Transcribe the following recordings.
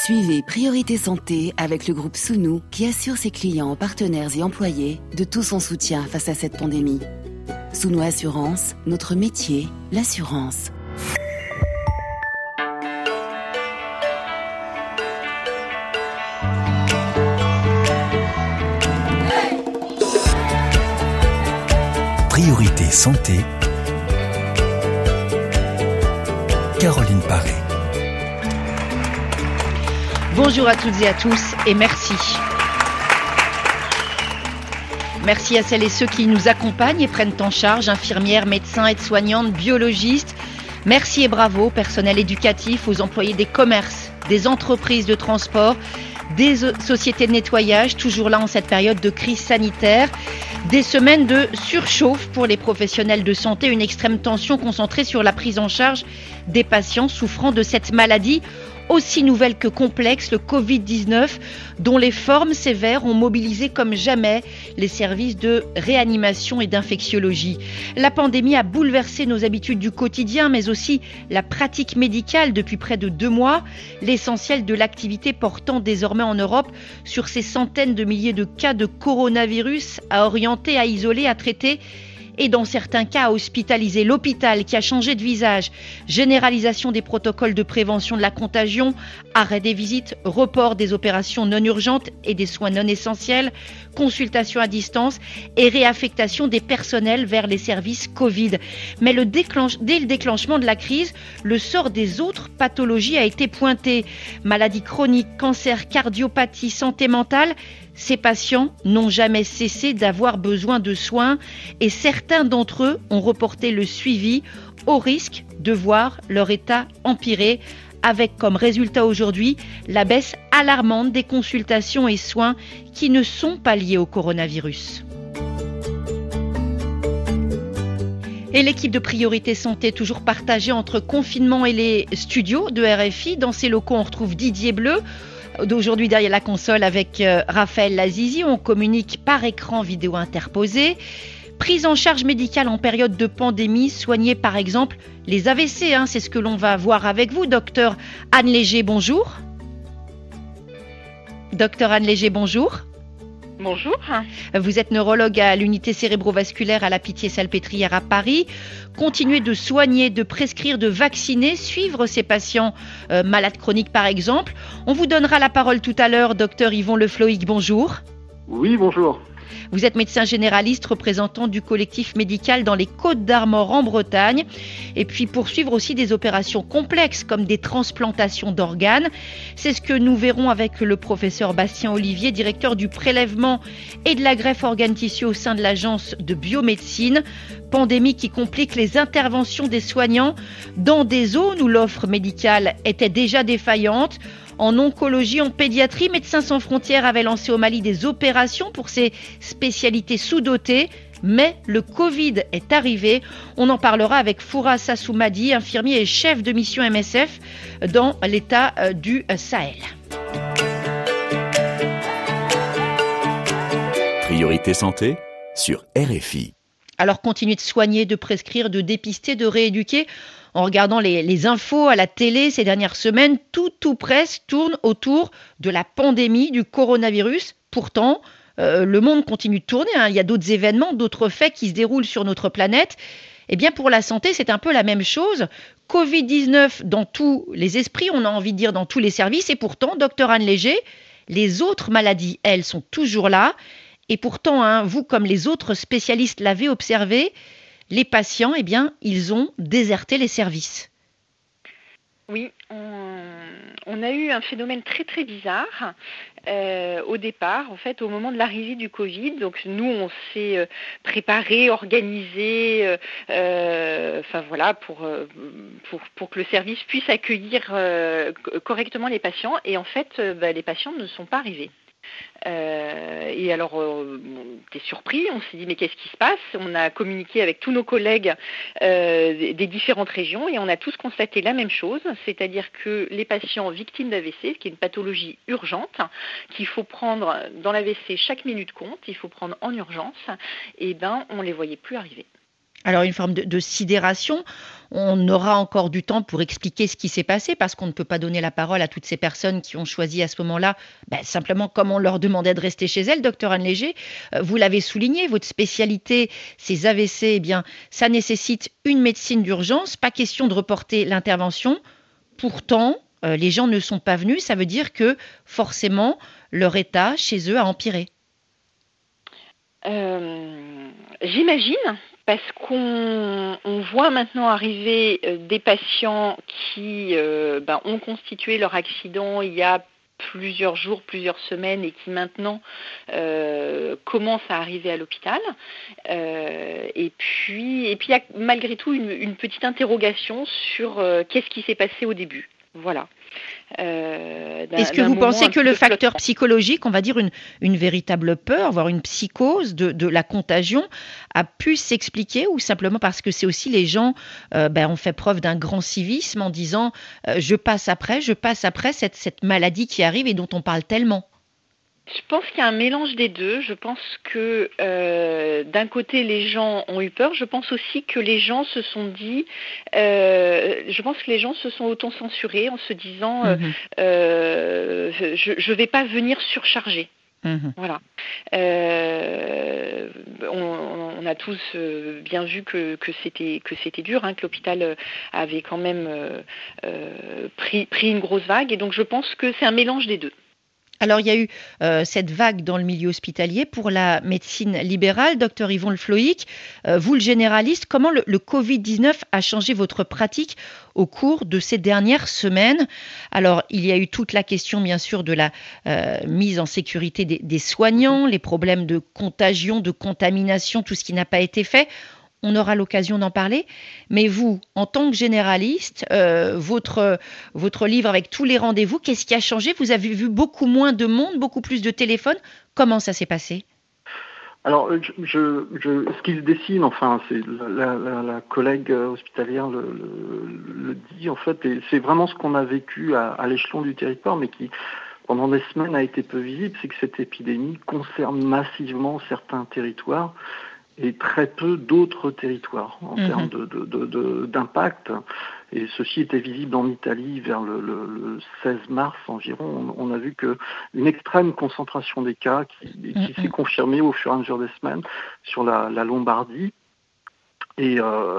Suivez Priorité Santé avec le groupe Sounou qui assure ses clients, partenaires et employés de tout son soutien face à cette pandémie. Sounou Assurance, notre métier, l'assurance. Priorité Santé, Caroline Paré. Bonjour à toutes et à tous et merci. Merci à celles et ceux qui nous accompagnent et prennent en charge, infirmières, médecins, aides-soignantes, biologistes. Merci et bravo, personnel éducatif, aux employés des commerces, des entreprises de transport, des sociétés de nettoyage, toujours là en cette période de crise sanitaire. Des semaines de surchauffe pour les professionnels de santé, une extrême tension concentrée sur la prise en charge des patients souffrant de cette maladie aussi nouvelle que complexe, le Covid-19, dont les formes sévères ont mobilisé comme jamais les services de réanimation et d'infectiologie. La pandémie a bouleversé nos habitudes du quotidien, mais aussi la pratique médicale depuis près de 2 mois, l'essentiel de l'activité portant désormais en Europe sur ces centaines de milliers de cas de coronavirus à orienter, à isoler, à traiter et dans certains cas à hospitaliser. L'hôpital qui a changé de visage, généralisation des protocoles de prévention de la contagion, arrêt des visites, report des opérations non urgentes et des soins non essentiels, consultation à distance et réaffectation des personnels vers les services Covid. Mais dès le déclenchement de la crise, le sort des autres pathologies a été pointé. Maladies chroniques, cancer, cardiopathie, santé mentale. Ces patients n'ont jamais cessé d'avoir besoin de soins et certains d'entre eux ont reporté le suivi au risque de voir leur état empirer, avec comme résultat aujourd'hui la baisse alarmante des consultations et soins qui ne sont pas liés au coronavirus. Et l'équipe de Priorité Santé toujours partagée entre confinement et les studios de RFI. Dans ces locaux, on retrouve Didier Bleu. D'aujourd'hui derrière la console avec Raphaël Lazizi, on communique par écran vidéo interposé. Prise en charge médicale en période de pandémie, soigner par exemple les AVC, c'est ce que l'on va voir avec vous. Docteur Anne Léger, bonjour. Docteur Anne Léger, bonjour. Bonjour. Vous êtes neurologue à l'unité cérébrovasculaire à la Pitié-Salpêtrière à Paris. Continuez de soigner, de prescrire, de vacciner, suivre ces patients malades chroniques par exemple. On vous donnera la parole tout à l'heure, docteur Yvon Le Floïc, bonjour. Oui, bonjour. Vous êtes médecin généraliste, représentant du collectif médical dans les Côtes-d'Armor en Bretagne. Et puis poursuivre aussi des opérations complexes comme des transplantations d'organes. C'est ce que nous verrons avec le professeur Bastien Olivier, directeur du prélèvement et de la greffe organe-tissu au sein de l'agence de biomédecine. Pandémie qui complique les interventions des soignants dans des zones où l'offre médicale était déjà défaillante. En oncologie, en pédiatrie, Médecins sans frontières avait lancé au Mali des opérations pour ces spécialités sous-dotées. Mais le Covid est arrivé. On en parlera avec Foura Sassoumadi, infirmier et chef de mission MSF dans l'état du Sahel. Priorité Santé sur RFI. Alors continuez de soigner, de prescrire, de dépister, de rééduquer. En regardant les infos à la télé ces dernières semaines, tout presque tourne autour de la pandémie du coronavirus. Pourtant, le monde continue de tourner. Il y a d'autres événements, d'autres faits qui se déroulent sur notre planète. Eh bien, pour la santé, c'est un peu la même chose. Covid-19 dans tous les esprits, on a envie de dire dans tous les services. Et pourtant, docteur Anne Léger, les autres maladies, elles, sont toujours là. Et pourtant, vous, comme les autres spécialistes l'avez observé, les patients, eh bien, ils ont déserté les services. Oui, on a eu un phénomène très très bizarre au départ, en fait, au moment de l'arrivée du Covid. Donc nous, on s'est préparé, organisé, pour que le service puisse accueillir correctement les patients. Et en fait, les patients ne sont pas arrivés. Et alors, on était surpris, on s'est dit mais qu'est-ce qui se passe? On a communiqué avec tous nos collègues des différentes régions et on a tous constaté la même chose, c'est-à-dire que les patients victimes d'AVC, qui est une pathologie urgente, qu'il faut prendre dans l'AVC chaque minute compte, il faut prendre en urgence, et on ne les voyait plus arriver. Alors, une forme de sidération. On aura encore du temps pour expliquer ce qui s'est passé parce qu'on ne peut pas donner la parole à toutes ces personnes qui ont choisi à ce moment-là, simplement comme on leur demandait de rester chez elles. Docteur Anne Léger, vous l'avez souligné, votre spécialité, ces AVC, eh bien, ça nécessite une médecine d'urgence, pas question de reporter l'intervention. Pourtant, les gens ne sont pas venus, ça veut dire que forcément, leur état chez eux a empiré. J'imagine, parce qu'on voit maintenant arriver des patients qui ont constitué leur accident il y a plusieurs jours, plusieurs semaines et qui maintenant commencent à arriver à l'hôpital. Et puis il y a malgré tout une petite interrogation sur qu'est-ce qui s'est passé au début. Voilà. Est-ce que vous pensez que le facteur psychologique, on va dire une véritable peur, voire une psychose de la contagion, a pu s'expliquer ou simplement parce que c'est aussi les gens ont fait preuve d'un grand civisme en disant je passe après cette maladie qui arrive et dont on parle tellement? Je pense qu'il y a un mélange des deux. Je pense que d'un côté, les gens ont eu peur. Je pense aussi que les gens se sont dit, je pense que les gens se sont auto-censurés en se disant, je vais pas venir surcharger. Voilà. On a tous bien vu que c'était dur, que l'hôpital avait quand même pris une grosse vague. Et donc je pense que c'est un mélange des deux. Alors, il y a eu cette vague dans le milieu hospitalier pour la médecine libérale. Docteur Yvon Le Floïc, vous le généraliste, comment le Covid-19 a changé votre pratique au cours de ces dernières semaines? Alors, il y a eu toute la question, bien sûr, de la mise en sécurité des soignants, les problèmes de contagion, de contamination, tout ce qui n'a pas été fait. On aura l'occasion d'en parler. Mais vous, en tant que généraliste, votre livre avec tous les rendez-vous, qu'est-ce qui a changé? Vous avez vu beaucoup moins de monde, beaucoup plus de téléphones. Comment ça s'est passé? Alors, ce qui se dessine, enfin, c'est la collègue hospitalière le dit, en fait, et c'est vraiment ce qu'on a vécu à l'échelon du territoire, mais qui, pendant des semaines, a été peu visible, c'est que cette épidémie concerne massivement certains territoires et très peu d'autres territoires en termes d'impact. Et ceci était visible en Italie vers le 16 mars environ. On a vu qu'une extrême concentration des cas qui s'est confirmée au fur et à mesure des semaines sur la Lombardie. Et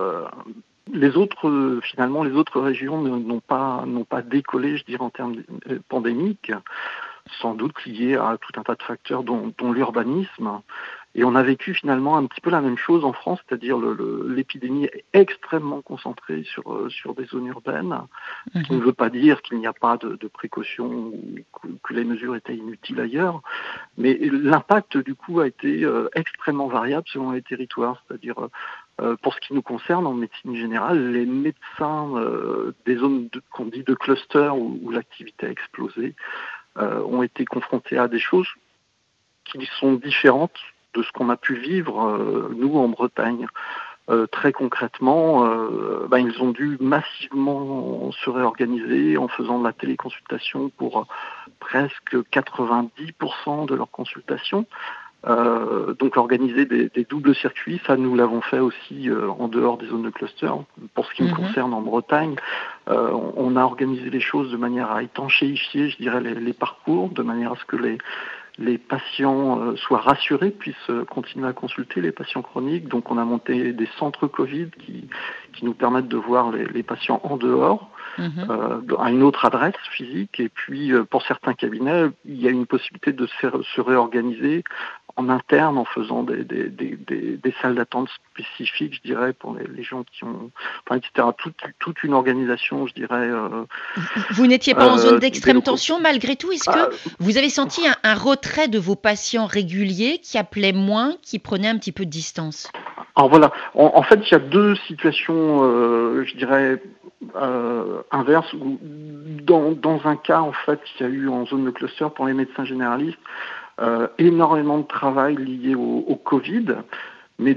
les autres régions n'ont pas décollé, je dirais, en termes pandémiques, sans doute liés à tout un tas de facteurs dont l'urbanisme. Et on a vécu finalement un petit peu la même chose en France, c'est-à-dire l'épidémie est extrêmement concentrée sur des zones urbaines, ce qui ne veut pas dire qu'il n'y a pas de précautions ou que les mesures étaient inutiles ailleurs, mais l'impact du coup a été extrêmement variable selon les territoires, c'est-à-dire pour ce qui nous concerne en médecine générale, les médecins des zones qu'on dit de cluster où l'activité a explosé ont été confrontés à des choses qui sont différentes de ce qu'on a pu vivre, nous, en Bretagne. Très concrètement, ils ont dû massivement se réorganiser en faisant de la téléconsultation pour presque 90% de leurs consultations. Donc organiser des doubles circuits, ça nous l'avons fait aussi en dehors des zones de cluster. Pour ce qui me concerne en Bretagne, on a organisé les choses de manière à étanchéifier, je dirais, les parcours, de manière à ce que les patients soient rassurés, puissent continuer à consulter les patients chroniques. Donc on a monté des centres Covid qui nous permettent de voir les patients en dehors, à une autre adresse physique. Et puis pour certains cabinets, il y a une possibilité de se réorganiser en interne en faisant des salles d'attente spécifiques, je dirais, pour les gens qui ont, etc. Toute une organisation, je dirais. Vous n'étiez pas en zone d'extrême tension malgré tout. Est-ce que vous avez senti un retrait de vos patients réguliers qui appelaient moins, qui prenaient un petit peu de distance? Alors voilà, en fait, il y a deux situations, je dirais, inverses. Où dans un cas, en fait, il y a eu en zone de cluster pour les médecins généralistes énormément de travail lié au Covid, mais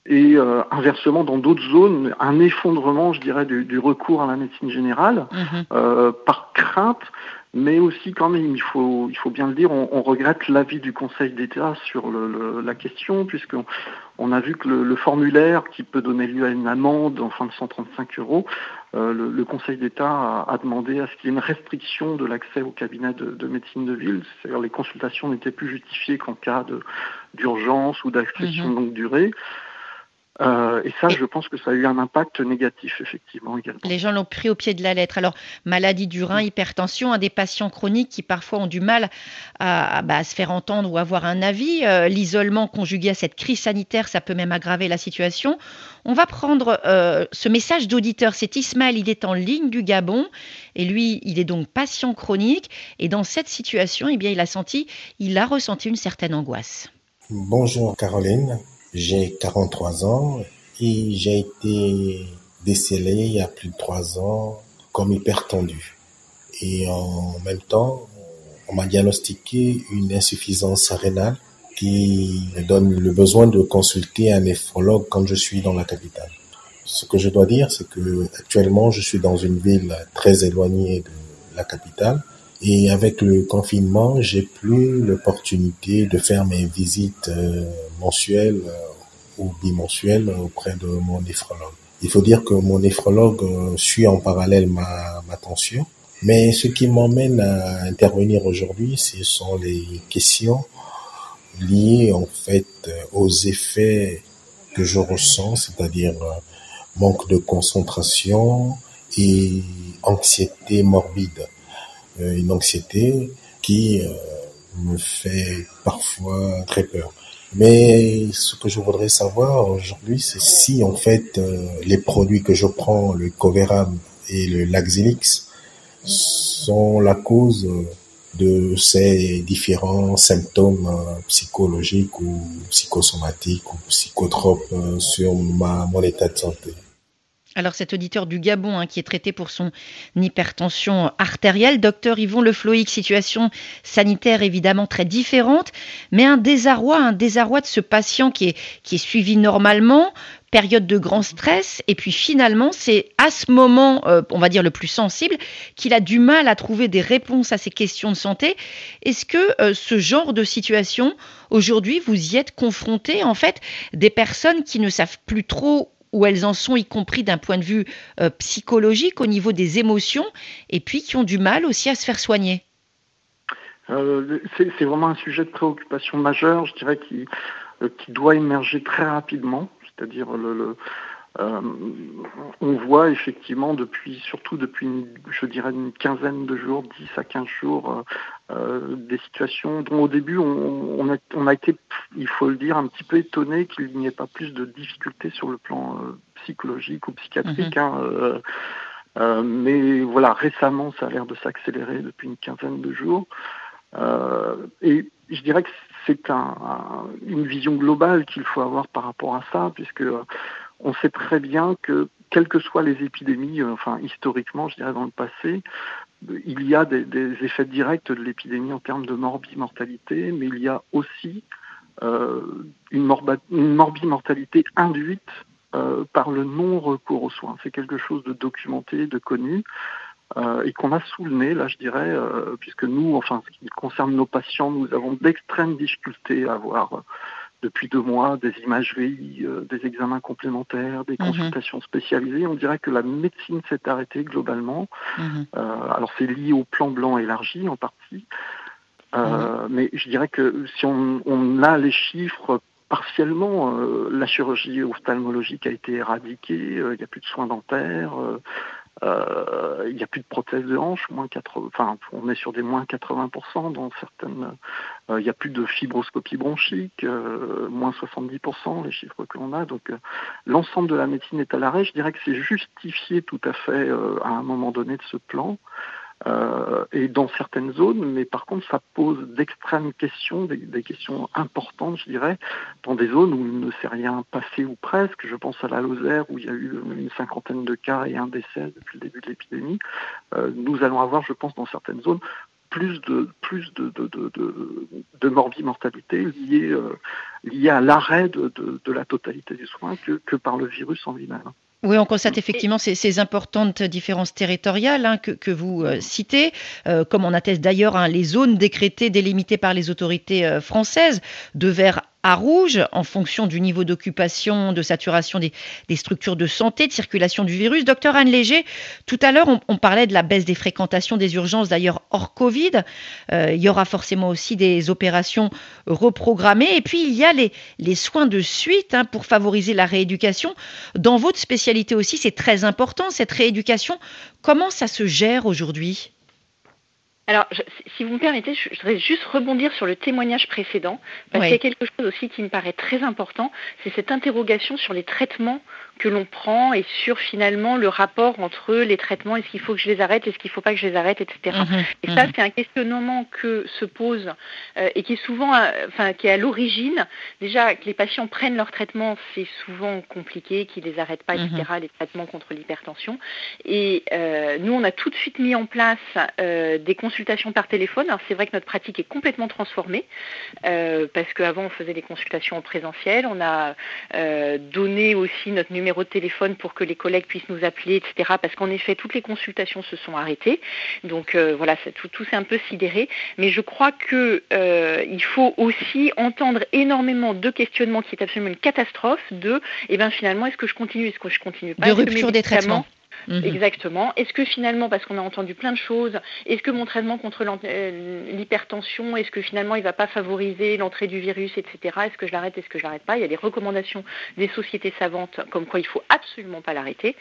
Et inversement, dans d'autres zones, un effondrement, je dirais, du recours à la médecine générale, par crainte, mais aussi quand même, il faut bien le dire, on regrette l'avis du Conseil d'État sur la question, puisqu'on a vu que le formulaire qui peut donner lieu à une amende, enfin de 135 €, le Conseil d'État a demandé à ce qu'il y ait une restriction de l'accès au cabinet de médecine de ville, c'est-à-dire les consultations n'étaient plus justifiées qu'en cas d'urgence ou d'accession de longue durée. Et ça, je pense que ça a eu un impact négatif, effectivement, également. Les gens l'ont pris au pied de la lettre. Alors, maladie du rein, hypertension, des patients chroniques qui parfois ont du mal à se faire entendre ou avoir un avis. L'isolement conjugué à cette crise sanitaire, ça peut même aggraver la situation. On va prendre ce message d'auditeur. C'est Ismaël, il est en ligne du Gabon. Et lui, il est donc patient chronique. Et dans cette situation, eh bien, il a ressenti une certaine angoisse. Bonjour Caroline. J'ai 43 ans et j'ai été décelé il y a plus de 3 ans comme hypertendu. Et en même temps, on m'a diagnostiqué une insuffisance rénale qui me donne le besoin de consulter un néphrologue quand je suis dans la capitale. Ce que je dois dire, c'est que actuellement, je suis dans une ville très éloignée de la capitale. Et avec le confinement, j'ai plus l'opportunité de faire mes visites mensuelles ou bimensuelles auprès de mon néphrologue. Il faut dire que mon néphrologue suit en parallèle ma tension. Mais ce qui m'emmène à intervenir aujourd'hui, ce sont les questions liées en fait aux effets que je ressens, c'est-à-dire manque de concentration et anxiété morbide. Une anxiété qui me fait parfois très peur. Mais ce que je voudrais savoir aujourd'hui, c'est si en fait les produits que je prends, le Coveram et le Laxilix, sont la cause de ces différents symptômes psychologiques ou psychosomatiques ou psychotropes sur mon état de santé. Alors cet auditeur du Gabon qui est traité pour son hypertension artérielle, docteur Yvon Le Floïc, situation sanitaire évidemment très différente, mais un désarroi de ce patient qui est suivi normalement, période de grand stress, et puis finalement c'est à ce moment, on va dire le plus sensible, qu'il a du mal à trouver des réponses à ces questions de santé. Est-ce que ce genre de situation, aujourd'hui, vous y êtes confronté, en fait, des personnes qui ne savent plus trop où elles en sont, y compris d'un point de vue psychologique, au niveau des émotions, et puis qui ont du mal aussi à se faire soigner? C'est vraiment un sujet de préoccupation majeure, je dirais, qui doit émerger très rapidement, c'est-à-dire on voit effectivement surtout depuis je dirais une quinzaine de jours, 10 à 15 jours, des situations dont au début on a été, il faut le dire, un petit peu étonné qu'il n'y ait pas plus de difficultés sur le plan psychologique ou psychiatrique. Mais voilà, récemment ça a l'air de s'accélérer depuis une quinzaine de jours. Et je dirais que c'est une vision globale qu'il faut avoir par rapport à ça, puisque on sait très bien que, quelles que soient les épidémies, historiquement, je dirais dans le passé, il y a des effets directs de l'épidémie en termes de morbimortalité, mais il y a aussi une morbimortalité induite par le non-recours aux soins. C'est quelque chose de documenté, de connu. Et qu'on a sous le nez, là je dirais, puisque nous, ce qui concerne nos patients, nous avons d'extrêmes difficultés à avoir depuis 2 mois des imageries, des examens complémentaires, des consultations spécialisées. On dirait que la médecine s'est arrêtée globalement. Alors c'est lié au plan blanc élargi en partie, mais je dirais que si on a les chiffres, partiellement, la chirurgie ophtalmologique a été éradiquée, il n'y a plus de soins dentaires, il n'y a plus de prothèses de hanche, on est sur des moins 80% dans certaines. Il n'y a plus de fibroscopie bronchique, moins 70% les chiffres que l'on a. Donc l'ensemble de la médecine est à l'arrêt. Je dirais que c'est justifié tout à fait à un moment donné de ce plan. Et dans certaines zones, mais par contre ça pose d'extrêmes questions, des questions importantes, je dirais, dans des zones où il ne s'est rien passé ou presque. Je pense à la Lozère où il y a eu une 50aine de cas et un décès depuis le début de l'épidémie. Nous allons avoir, je pense, dans certaines zones, plus de morbimortalité liée à l'arrêt de la totalité des soins que par le virus en lui-même. Oui, on constate effectivement ces importantes différences territoriales que vous citez, comme on atteste d'ailleurs les zones décrétées, délimitées par les autorités françaises, de vert à rouge, en fonction du niveau d'occupation, de saturation des structures de santé, de circulation du virus. Docteur Anne Léger, tout à l'heure, on parlait de la baisse des fréquentations des urgences, d'ailleurs hors Covid. Il y aura forcément aussi des opérations reprogrammées. Et puis, il y a les soins de suite pour favoriser la rééducation. Dans votre spécialité aussi, c'est très important, cette rééducation. Comment ça se gère aujourd'hui ? Alors, si vous me permettez, je voudrais juste rebondir sur le témoignage précédent, parce qu'il y a quelque chose aussi qui me paraît très important, c'est cette interrogation sur les traitements que l'on prend et sur finalement le rapport entre les traitements, est-ce qu'il faut que je les arrête, est-ce qu'il ne faut pas que je les arrête, etc. Et ça, c'est un questionnement que se pose et qui est souvent, qui est à l'origine. Déjà, que les patients prennent leurs traitements, c'est souvent compliqué, qu'ils ne les arrêtent pas, etc., les traitements contre l'hypertension. Et nous, on a tout de suite mis en place des consultations par téléphone. Alors, c'est vrai que notre pratique est complètement transformée parce qu'avant, on faisait des consultations en présentiel. On a donné aussi notre numéro de téléphone pour que les collègues puissent nous appeler, etc. Parce qu'en effet, toutes les consultations se sont arrêtées. Donc voilà, tout s'est un peu sidéré. Mais je crois que il faut aussi entendre énormément de questionnements qui est absolument une catastrophe finalement, est-ce que je continue, est-ce que je continue pas, de rupture des traitements. Exactement. Est-ce que finalement, parce qu'on a entendu plein de choses, est-ce que mon traitement contre l'hypertension, est-ce que finalement il ne va pas favoriser l'entrée du virus, etc. Est-ce que je l'arrête, est-ce que je ne l'arrête pas ? Il y a des recommandations des sociétés savantes comme quoi il ne faut absolument pas l'arrêter.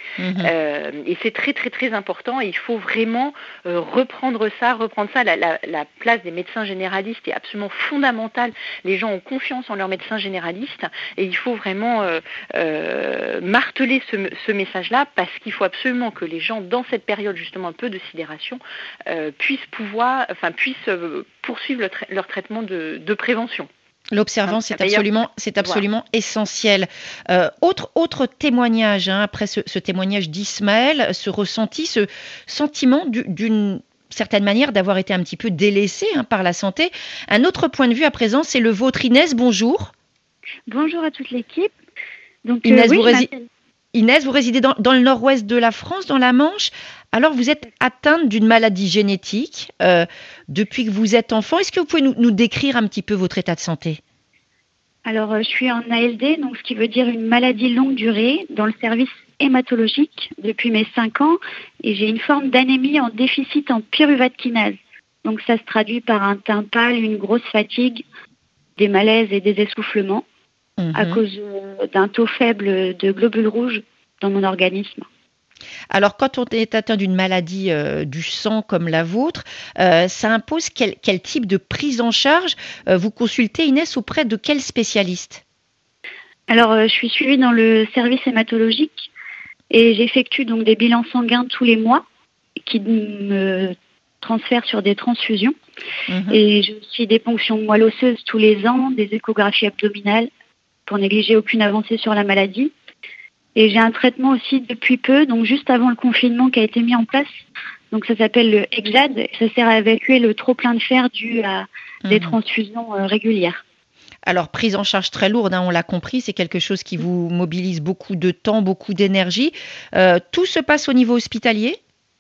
Et c'est très très très important et il faut vraiment reprendre ça. La place des médecins généralistes est absolument fondamentale. Les gens ont confiance en leurs médecins généralistes et il faut vraiment marteler ce message-là parce qu'il faut absolument que les gens, dans cette période justement un peu de sidération, puissent poursuivre leur traitement de prévention. L'observance, c'est absolument essentiel. Autre témoignage, après ce témoignage d'Ismaël, ce ressenti, ce sentiment d'une certaine manière d'avoir été un petit peu délaissé par la santé. Un autre point de vue à présent, c'est le vôtre. Inès, bonjour. Bonjour à toute l'équipe. Donc, Inès, vous résidez dans le nord-ouest de la France, dans la Manche. Alors, vous êtes atteinte d'une maladie génétique depuis que vous êtes enfant. Est-ce que vous pouvez nous décrire un petit peu votre état de santé ? Alors, je suis en ALD, donc ce qui veut dire une maladie longue durée dans le service hématologique depuis mes 5 ans. Et j'ai une forme d'anémie en déficit en pyruvate kinase. Donc, ça se traduit par un teint pâle, une grosse fatigue, des malaises et des essoufflements. À cause d'un taux faible de globules rouges dans mon organisme. Alors, quand on est atteint d'une maladie du sang comme la vôtre, ça impose quel type de prise en charge ? Vous consultez, Inès, auprès de quel spécialiste ? Alors, je suis suivie dans le service hématologique et j'effectue donc des bilans sanguins tous les mois qui me transfèrent sur des transfusions. Et je suis des ponctions de moelle osseuse tous les ans, des échographies abdominales, pour négliger aucune avancée sur la maladie. Et j'ai un traitement aussi depuis peu, donc juste avant le confinement qui a été mis en place. Donc ça s'appelle le Exjad. Ça sert à évacuer le trop-plein de fer dû à des transfusions régulières. Alors, prise en charge très lourde, on l'a compris, c'est quelque chose qui vous mobilise beaucoup de temps, beaucoup d'énergie. Tout se passe au niveau hospitalier ?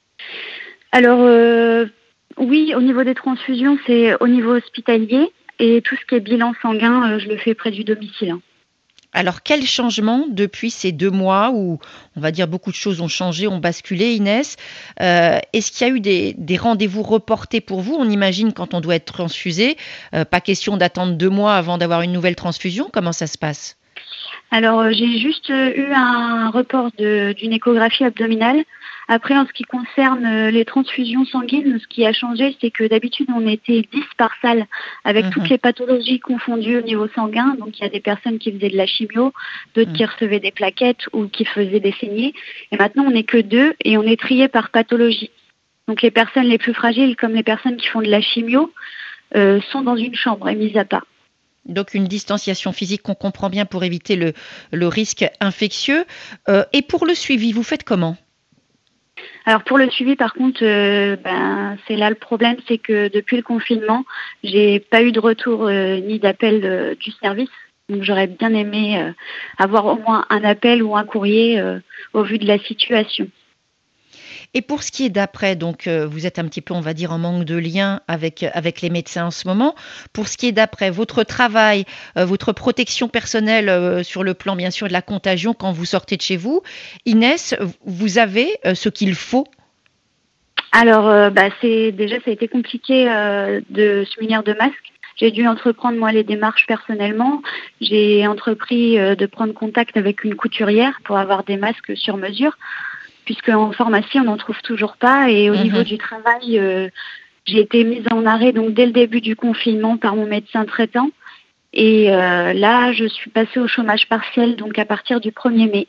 Alors, oui, au niveau des transfusions, c'est au niveau hospitalier. Et tout ce qui est bilan sanguin, je le fais près du domicile. Alors, quel changement depuis ces 2 mois où, on va dire, beaucoup de choses ont changé, ont basculé, Inès ? Est-ce qu'il y a eu des rendez-vous reportés pour vous ? On imagine quand on doit être transfusé, pas question d'attendre 2 mois avant d'avoir une nouvelle transfusion. Comment ça se passe ? Alors, j'ai juste eu un report d'une échographie abdominale. Après, en ce qui concerne les transfusions sanguines, ce qui a changé, c'est que d'habitude, on était 10 par salle avec toutes les pathologies confondues au niveau sanguin. Donc, il y a des personnes qui faisaient de la chimio, d'autres qui recevaient des plaquettes ou qui faisaient des saignées. Et maintenant, on n'est que 2 et on est trié par pathologie. Donc, les personnes les plus fragiles, comme les personnes qui font de la chimio, sont dans une chambre et mises à part. Donc, une distanciation physique qu'on comprend bien pour éviter le risque infectieux. Et pour le suivi, vous faites comment ? Alors pour le suivi, par contre, c'est là le problème, c'est que depuis le confinement, j'ai pas eu de retour ni d'appel du service. Donc j'aurais bien aimé avoir au moins un appel ou un courrier au vu de la situation. Et pour ce qui est d'après, donc vous êtes un petit peu, on va dire, en manque de lien avec les médecins en ce moment. Pour ce qui est d'après, votre travail, votre protection personnelle sur le plan, bien sûr, de la contagion quand vous sortez de chez vous, Inès, vous avez ce qu'il faut? Alors, ça a été compliqué de se munir de masques. J'ai dû entreprendre, moi, les démarches personnellement. J'ai entrepris de prendre contact avec une couturière pour avoir des masques sur mesure, puisque en pharmacie, on n'en trouve toujours pas. Et au niveau du travail, j'ai été mise en arrêt donc dès le début du confinement par mon médecin traitant. Et là, je suis passée au chômage partiel donc à partir du 1er mai.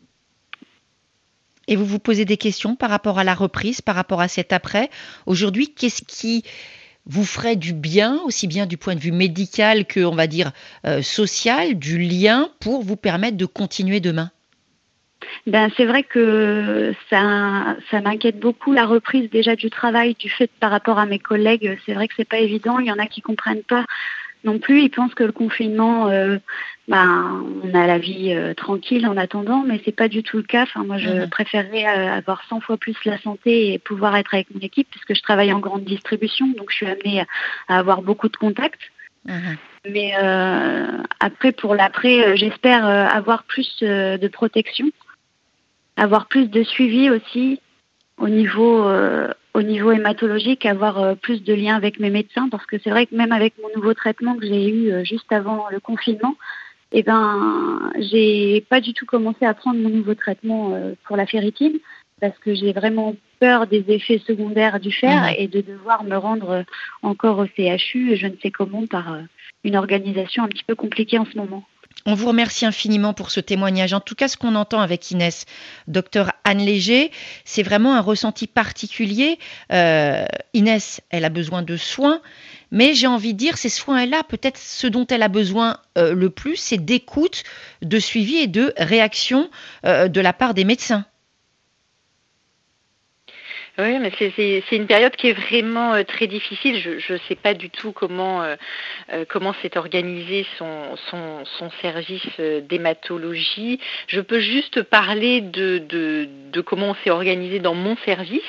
Et vous vous posez des questions par rapport à la reprise, par rapport à cet après. Aujourd'hui, qu'est-ce qui vous ferait du bien, aussi bien du point de vue médical que, on va dire, social, du lien pour vous permettre de continuer demain? C'est vrai que ça m'inquiète beaucoup, la reprise déjà du travail, du fait par rapport à mes collègues. C'est vrai que c'est pas évident. Il y en a qui comprennent pas non plus. Ils pensent que le confinement, on a la vie tranquille en attendant, mais c'est pas du tout le cas. Enfin, moi, je préférerais avoir 100 fois plus la santé et pouvoir être avec mon équipe, puisque je travaille en grande distribution, donc je suis amenée à avoir beaucoup de contacts. Mais après, pour l'après, j'espère avoir plus de protection, avoir plus de suivi aussi au niveau hématologique, avoir plus de liens avec mes médecins, parce que c'est vrai que même avec mon nouveau traitement que j'ai eu juste avant le confinement, j'ai pas du tout commencé à prendre mon nouveau traitement pour la ferritine, parce que j'ai vraiment peur des effets secondaires du fer et de devoir me rendre encore au CHU, je ne sais comment, par une organisation un petit peu compliquée en ce moment. On vous remercie infiniment pour ce témoignage. En tout cas, ce qu'on entend avec Inès, docteur Anne Léger, c'est vraiment un ressenti particulier. Inès, elle a besoin de soins, mais j'ai envie de dire, ces soins-là, peut-être ce dont elle a besoin le plus, c'est d'écoute, de suivi et de réaction de la part des médecins. Oui, mais c'est une période qui est vraiment très difficile. Je sais pas du tout comment s'est organisé son service d'hématologie. Je peux juste parler de comment on s'est organisé dans mon service,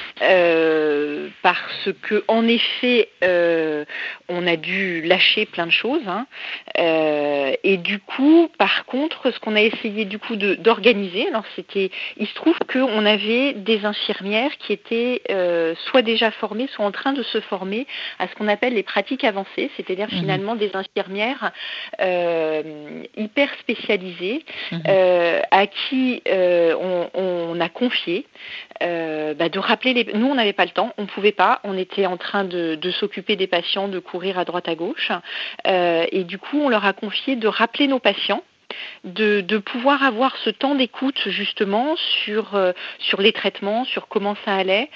parce que en effet, on a dû lâcher plein de choses, et du coup, par contre, ce qu'on a essayé du coup d'organiser, alors il se trouve qu'on avait des infirmières qui étaient soit déjà formées, soit en train de se former à ce qu'on appelle les pratiques avancées, c'est-à-dire finalement des infirmières hyper spécialisées à qui on a confié de rappeler nous on n'avait pas le temps, on ne pouvait pas, on était en train de s'occuper des patients, de courir à droite à gauche, et du coup on leur a confié de rappeler nos patients, de pouvoir avoir ce temps d'écoute justement sur les traitements, sur comment ça allait.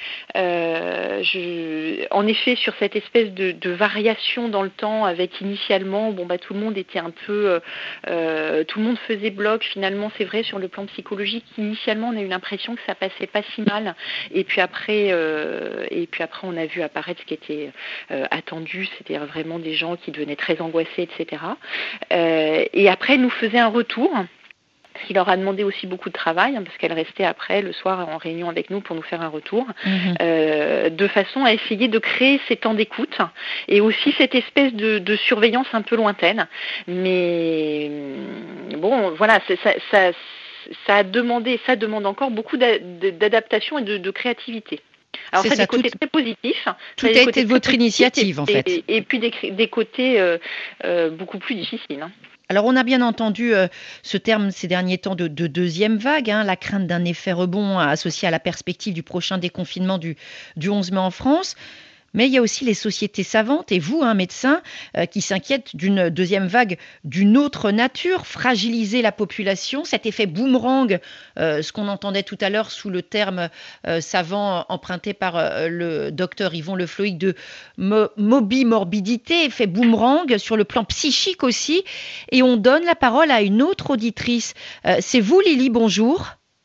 En effet, sur cette espèce de variation dans le temps, avec initialement, tout le monde était un peu, tout le monde faisait bloc. Finalement, c'est vrai, sur le plan psychologique, initialement, on a eu l'impression que ça passait pas si mal. Et puis après, on a vu apparaître ce qui était attendu, c'est-à-dire vraiment des gens qui devenaient très angoissés, etc. Et après, nous faisaient un retour, ce qui leur a demandé aussi beaucoup de travail, parce qu'elle restait après le soir en réunion avec nous pour nous faire un retour, de façon à essayer de créer ces temps d'écoute et aussi cette espèce de surveillance un peu lointaine. Mais bon, voilà, ça demande encore beaucoup d'adaptation et de créativité. Alors ça, des côtés très positifs. Tout a été votre initiative, en fait. Et puis des côtés beaucoup plus difficiles. Alors, on a bien entendu ce terme ces derniers temps de deuxième vague, la crainte d'un effet rebond associé à la perspective du prochain déconfinement du 11 mai en France. Mais il y a aussi les sociétés savantes et vous, médecin, qui s'inquiètent d'une deuxième vague d'une autre nature, fragiliser la population, cet effet boomerang, ce qu'on entendait tout à l'heure sous le terme savant emprunté par le docteur Yvon Le Floïc de mobimorbidité, effet boomerang sur le plan psychique aussi. Et on donne la parole à une autre auditrice. C'est vous, Lily, bonjour.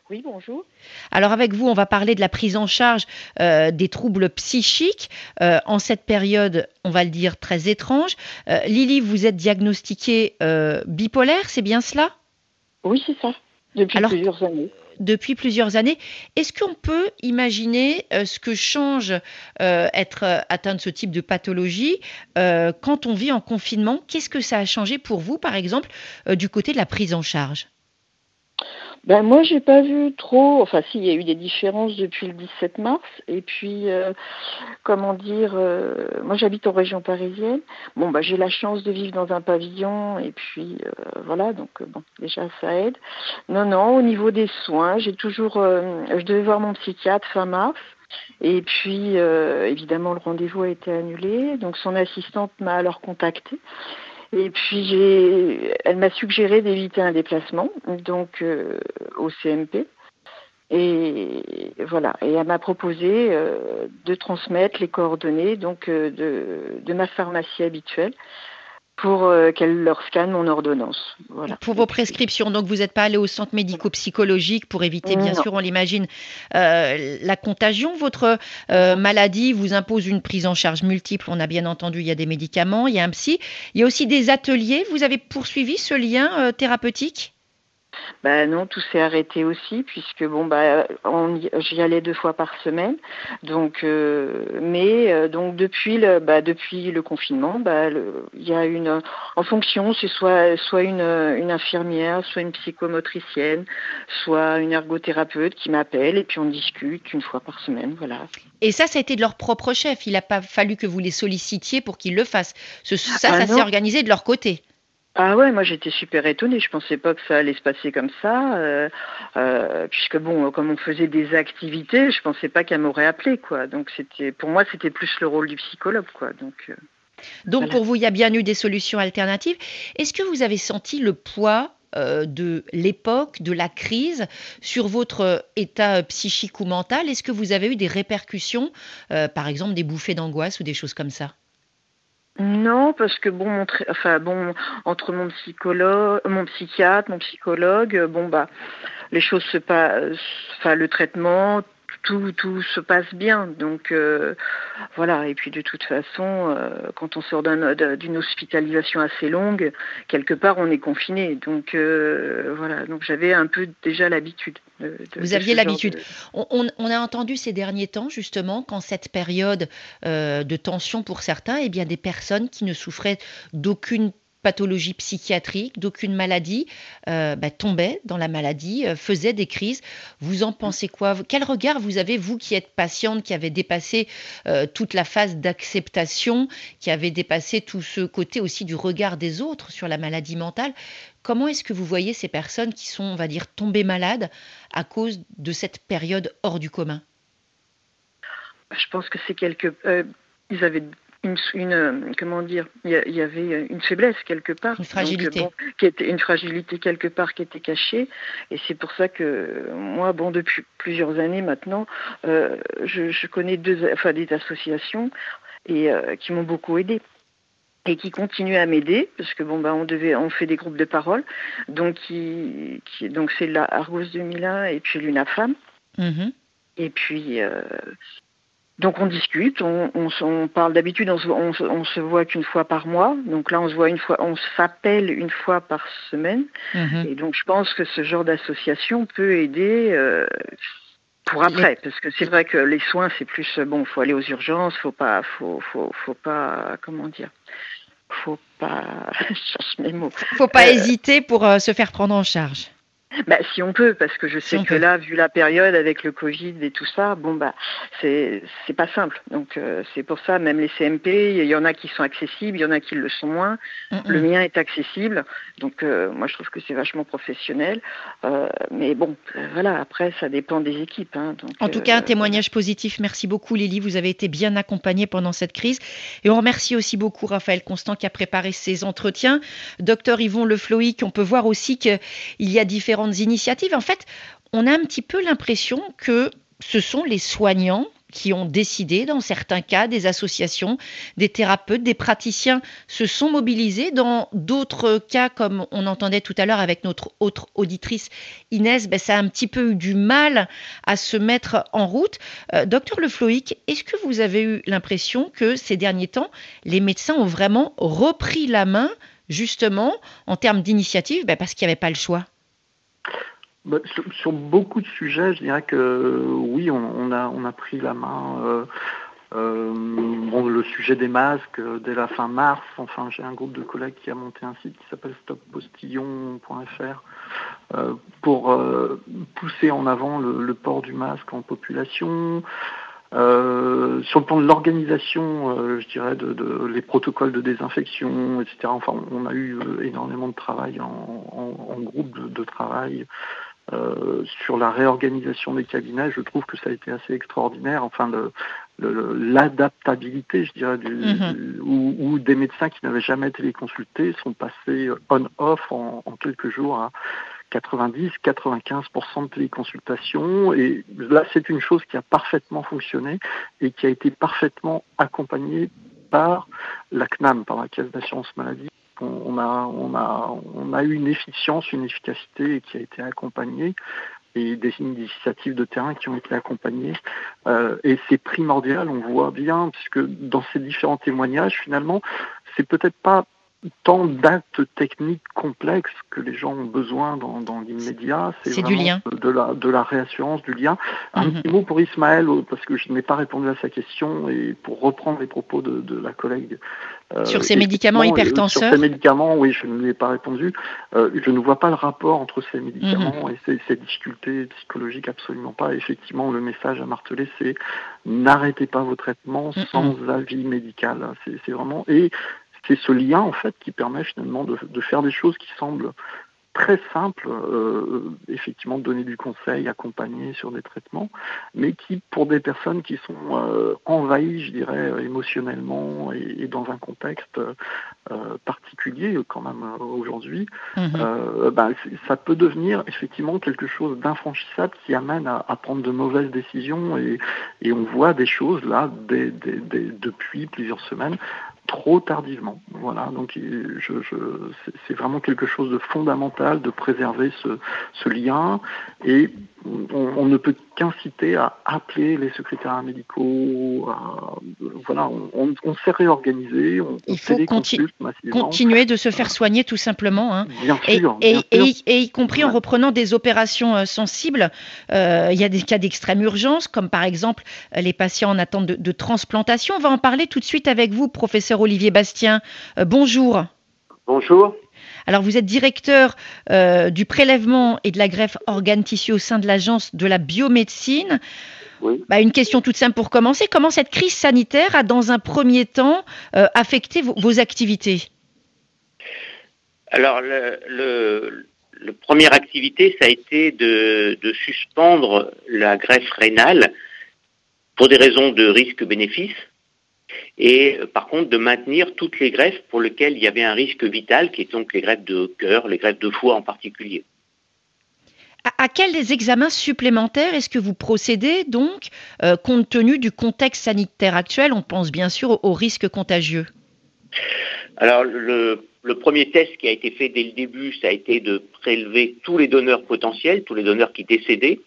Oui, bonjour. Alors avec vous, on va parler de la prise en charge des troubles psychiques en cette période, on va le dire, très étrange. Lily, vous êtes diagnostiquée bipolaire, c'est bien cela ? Oui, c'est ça, depuis plusieurs années. Depuis plusieurs années. Est-ce qu'on peut imaginer ce que change être atteint de ce type de pathologie quand on vit en confinement ? Qu'est-ce que ça a changé pour vous, par exemple, du côté de la prise en charge ? Moi, j'ai pas vu trop. Enfin, si, il y a eu des différences depuis le 17 mars. Et puis, moi, j'habite en région parisienne. J'ai la chance de vivre dans un pavillon. Et puis, voilà. Donc, déjà, ça aide. Non. Au niveau des soins, je devais voir mon psychiatre fin mars. Et puis, évidemment, le rendez-vous a été annulé. Donc, son assistante m'a alors contactée. Et puis elle m'a suggéré d'éviter un déplacement, donc au CMP. Et voilà. Et elle m'a proposé de transmettre les coordonnées donc de ma pharmacie habituelle pour qu'elle leur scanne mon ordonnance. Voilà. Pour vos prescriptions, donc vous n'êtes pas allé au centre médico-psychologique pour éviter, bien sûr, on l'imagine, la contagion. Votre maladie vous impose une prise en charge multiple. On a bien entendu, il y a des médicaments, il y a un psy. Il y a aussi des ateliers. Vous avez poursuivi ce lien thérapeutique ? Non, tout s'est arrêté aussi puisque j'y allais 2 fois par semaine. Donc, donc depuis le confinement, il y a en fonction, c'est soit une infirmière, soit une psychomotricienne, soit une ergothérapeute qui m'appelle et puis on discute 1 fois par semaine, voilà. Et ça a été de leur propre chef. Il n'a pas fallu que vous les sollicitiez pour qu'ils le fassent. Ça s'est organisé de leur côté. Ah ouais, moi j'étais super étonnée, je pensais pas que ça allait se passer comme ça, puisque comme on faisait des activités, je pensais pas qu'elle m'aurait appelé, quoi. Donc pour moi c'était plus le rôle du psychologue, quoi. Donc voilà. Pour vous, il y a bien eu des solutions alternatives. Est-ce que vous avez senti le poids de l'époque, de la crise, sur votre état psychique ou mental ? Est-ce que vous avez eu des répercussions, par exemple des bouffées d'angoisse ou des choses comme ça ? Non, parce que entre mon psychiatre, mon psychologue, les choses se passent, le traitement, tout se passe bien. Donc voilà. Et puis de toute façon, quand on sort d'une hospitalisation assez longue, quelque part on est confiné. Donc voilà. Donc j'avais un peu déjà l'habitude. Vous aviez l'habitude. On a entendu ces derniers temps, justement, qu'en cette période de tension pour certains, des personnes qui ne souffraient d'aucune pathologie psychiatrique, d'aucune maladie, tombaient dans la maladie, faisaient des crises. Vous en pensez quoi ? Quel regard vous avez, vous qui êtes patiente, qui avez dépassé toute la phase d'acceptation, qui avez dépassé tout ce côté aussi du regard des autres sur la maladie mentale ? Comment est-ce que vous voyez ces personnes qui sont, on va dire, tombées malades à cause de cette période hors du commun ? Je pense que c'est ils avaient il y avait une faiblesse quelque part. Une fragilité. Une fragilité quelque part qui était cachée. Et c'est pour ça que moi, depuis plusieurs années maintenant, je connais des associations qui m'ont beaucoup aidée. Et qui continuent à m'aider, parce que on fait des groupes de parole, donc c'est la Argos 2001 et puis l'UNAFAM. Mm-hmm. Et puis donc on discute, on parle d'habitude, on se voit qu'1 fois par mois. Donc là on se voit on s'appelle 1 fois par semaine. Mm-hmm. Et donc je pense que ce genre d'association peut aider. Pour après, parce que c'est vrai que les soins, c'est plus faut aller aux urgences, faut pas, comment dire, faut pas, je cherche mes mots. Faut pas hésiter pour se faire prendre en charge. Si on peut, parce que je sais que là, vu la période avec le Covid et tout ça, c'est pas simple. Donc c'est pour ça, même les CMP, il y en a qui sont accessibles, il y en a qui le sont moins. Le mien est accessible, donc moi je trouve que c'est vachement professionnel. Mais voilà, après ça dépend des équipes. Donc, en tout cas, un témoignage positif. Merci beaucoup Lily, vous avez été bien accompagnée pendant cette crise. Et on remercie aussi beaucoup Raphaël Constant qui a préparé ces entretiens. Docteur Yvon Le Floïc, on peut voir aussi qu'il y a différentes initiatives. En fait, on a un petit peu l'impression que ce sont les soignants qui ont décidé, dans certains cas, des associations, des thérapeutes, des praticiens se sont mobilisés. Dans d'autres cas, comme on entendait tout à l'heure avec notre autre auditrice Inès, ça a un petit peu eu du mal à se mettre en route. Docteur Le Floïc, est-ce que vous avez eu l'impression que ces derniers temps, les médecins ont vraiment repris la main, justement, en termes d'initiative, parce qu'il n'y avait pas le choix? Sur beaucoup de sujets, je dirais que oui, on a pris la main. Le sujet des masques, dès la fin mars, enfin, j'ai un groupe de collègues qui a monté un site qui s'appelle stoppostillon.fr pour pousser en avant le port du masque en population. Sur le plan de l'organisation, je dirais, de les protocoles de désinfection, etc. Enfin, on a eu énormément de travail en groupe de travail. Sur la réorganisation des cabinets, je trouve que ça a été assez extraordinaire. Enfin, l'adaptabilité, je dirais, où des médecins qui n'avaient jamais téléconsulté sont passés on-off en quelques jours à 90-95% de téléconsultation. Et là, c'est une chose qui a parfaitement fonctionné et qui a été parfaitement accompagnée par la CNAM, par la Caisse d'assurance maladie. On a eu une efficience, une efficacité qui a été accompagnée et des initiatives de terrain qui ont été accompagnées. Et c'est primordial, on voit bien, puisque dans ces différents témoignages, finalement, c'est peut-être pas tant d'actes techniques complexes que les gens ont besoin dans l'immédiat. C'est du lien. De la réassurance, du lien. Un petit mot pour Ismaël, parce que je n'ai pas répondu à sa question, et pour reprendre les propos de la collègue. Sur ces médicaments hypertenseurs. Sur ces médicaments, oui, je ne lui ai pas répondu. Je ne vois pas le rapport entre ces médicaments et ces difficultés psychologiques, absolument pas. Effectivement, le message à marteler, c'est n'arrêtez pas vos traitements sans avis médical. C'est vraiment... Et c'est ce lien, en fait, qui permet finalement de faire des choses qui semblent très simples, effectivement, donner du conseil, accompagner sur des traitements, mais qui, pour des personnes qui sont envahies, je dirais, émotionnellement et dans un contexte particulier, quand même, aujourd'hui, ça peut devenir, effectivement, quelque chose d'infranchissable qui amène à prendre de mauvaises décisions et on voit des choses, là, depuis plusieurs semaines, trop tardivement. Voilà, donc c'est vraiment quelque chose de fondamental de préserver ce lien et on ne peut qu'inciter à appeler les secrétariats médicaux. On s'est réorganisé, il faut continuer de se faire soigner tout simplement. Hein. Bien sûr. Et y compris en reprenant des opérations sensibles. Il y a des cas d'extrême urgence, comme par exemple les patients en attente de transplantation. On va en parler tout de suite avec vous, professeur Olivier Bastien. Bonjour. Bonjour. Alors, vous êtes directeur du prélèvement et de la greffe organes-tissus au sein de l'Agence de la biomédecine. Oui. Une question toute simple pour commencer. Comment cette crise sanitaire a, dans un premier temps, affecté vos activités ? Alors, la première activité, ça a été de suspendre la greffe rénale pour des raisons de risque-bénéfice. Et par contre de maintenir toutes les greffes pour lesquelles il y avait un risque vital, qui est donc les greffes de cœur, les greffes de foie en particulier. À quels examens supplémentaires est-ce que vous procédez donc, compte tenu du contexte sanitaire actuel? On pense bien sûr aux risques contagieux. Alors le premier test qui a été fait dès le début, ça a été de prélever tous les donneurs potentiels, tous les donneurs qui décédaient.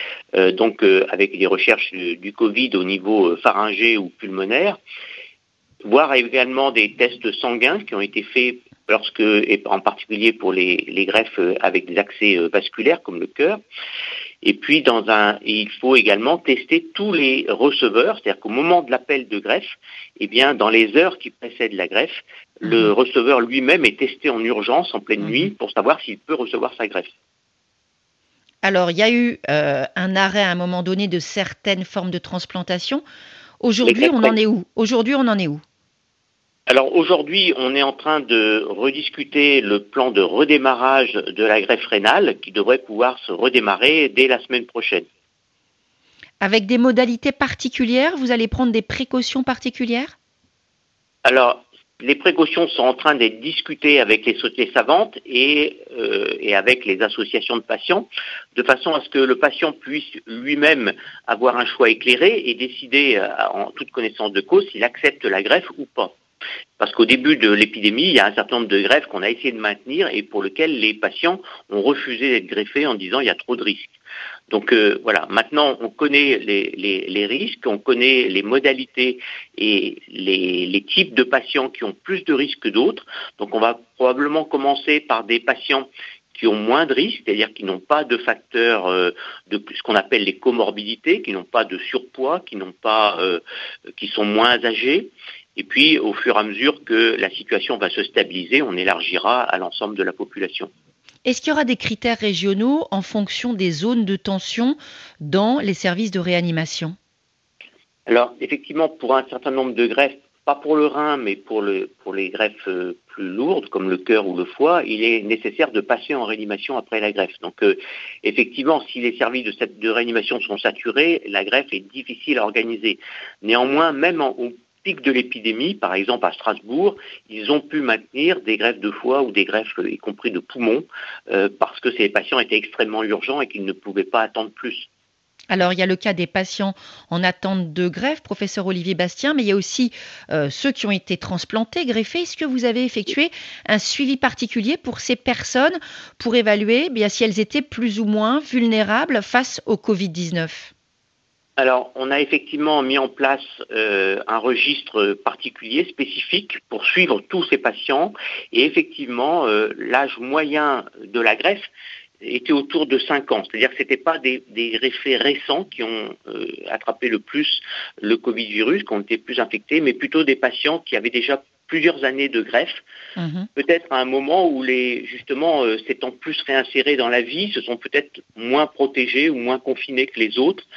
Avec les recherches du Covid au niveau pharyngé ou pulmonaire, voire également des tests sanguins qui ont été faits et en particulier pour les greffes avec des accès vasculaires comme le cœur. Et puis il faut également tester tous les receveurs, c'est-à-dire qu'au moment de l'appel de greffe, dans les heures qui précèdent la greffe, le receveur lui-même est testé en urgence en pleine nuit pour savoir s'il peut recevoir sa greffe. Alors, il y a eu un arrêt à un moment donné de certaines formes de transplantation. Aujourd'hui, on en est où ? Alors aujourd'hui, on est en train de rediscuter le plan de redémarrage de la greffe rénale qui devrait pouvoir se redémarrer dès la semaine prochaine. Avec des modalités particulières, vous allez prendre des précautions particulières ? Alors, Les précautions sont en train d'être discutées avec les sociétés savantes et avec les associations de patients, de façon à ce que le patient puisse lui-même avoir un choix éclairé et décider en toute connaissance de cause s'il accepte la greffe ou pas. Parce qu'au début de l'épidémie, il y a un certain nombre de greffes qu'on a essayé de maintenir et pour lesquelles les patients ont refusé d'être greffés en disant il y a trop de risques. Donc voilà, maintenant on connaît les risques, on connaît les modalités et les types de patients qui ont plus de risques que d'autres. Donc on va probablement commencer par des patients qui ont moins de risques, c'est-à-dire qui n'ont pas de facteurs de ce qu'on appelle les comorbidités, qui n'ont pas de surpoids, qui sont moins âgés. Et puis, au fur et à mesure que la situation va se stabiliser, on élargira à l'ensemble de la population. Est-ce qu'il y aura des critères régionaux en fonction des zones de tension dans les services de réanimation ? Alors, effectivement, pour un certain nombre de greffes, pas pour le rein, mais pour les greffes plus lourdes, comme le cœur ou le foie, il est nécessaire de passer en réanimation après la greffe. Donc, effectivement, si les services de réanimation sont saturés, la greffe est difficile à organiser. Néanmoins, même au pic de l'épidémie, par exemple à Strasbourg, ils ont pu maintenir des greffes de foie ou des greffes, y compris de poumons, parce que ces patients étaient extrêmement urgents et qu'ils ne pouvaient pas attendre plus. Alors, il y a le cas des patients en attente de greffe, professeur Olivier Bastien, mais il y a aussi ceux qui ont été transplantés, greffés. Est-ce que vous avez effectué un suivi particulier pour ces personnes pour évaluer si elles étaient plus ou moins vulnérables face au Covid-19 ? Alors, on a effectivement mis en place un registre particulier, spécifique, pour suivre tous ces patients. Et effectivement, l'âge moyen de la greffe était autour de 5 ans. C'est-à-dire que ce n'étaient pas des greffés récents qui ont attrapé le plus le Covid-virus, qui ont été plus infectés, mais plutôt des patients qui avaient déjà plusieurs années de greffe, peut-être à un moment où s'étant plus réinsérés dans la vie, se sont peut-être moins protégés ou moins confinés que les autres.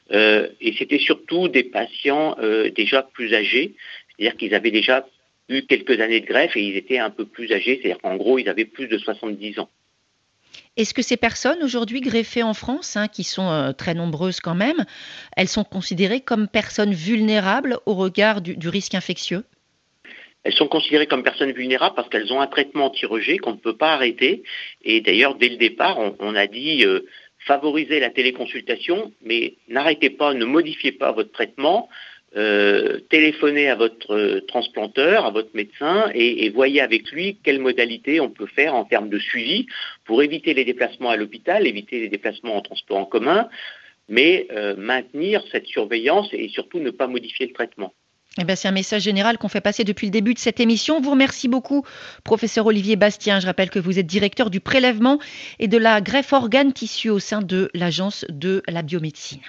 Et c'était surtout des patients déjà plus âgés, c'est-à-dire qu'ils avaient déjà eu quelques années de greffe et ils étaient un peu plus âgés, c'est-à-dire qu'en gros, ils avaient plus de 70 ans. Est-ce que ces personnes aujourd'hui greffées en France, qui sont très nombreuses quand même, elles sont considérées comme personnes vulnérables au regard du risque infectieux ? Elles sont considérées comme personnes vulnérables parce qu'elles ont un traitement anti-rejet qu'on ne peut pas arrêter. Et d'ailleurs, dès le départ, on a dit favorisez la téléconsultation, mais n'arrêtez pas, ne modifiez pas votre traitement. Téléphonez à votre transplanteur, à votre médecin et voyez avec lui quelles modalités on peut faire en termes de suivi pour éviter les déplacements à l'hôpital, éviter les déplacements en transport en commun, mais maintenir cette surveillance et surtout ne pas modifier le traitement. C'est un message général qu'on fait passer depuis le début de cette émission. On vous remercie beaucoup, professeur Olivier Bastien. Je rappelle que vous êtes directeur du prélèvement et de la greffe organe-tissu au sein de l'Agence de la biomédecine.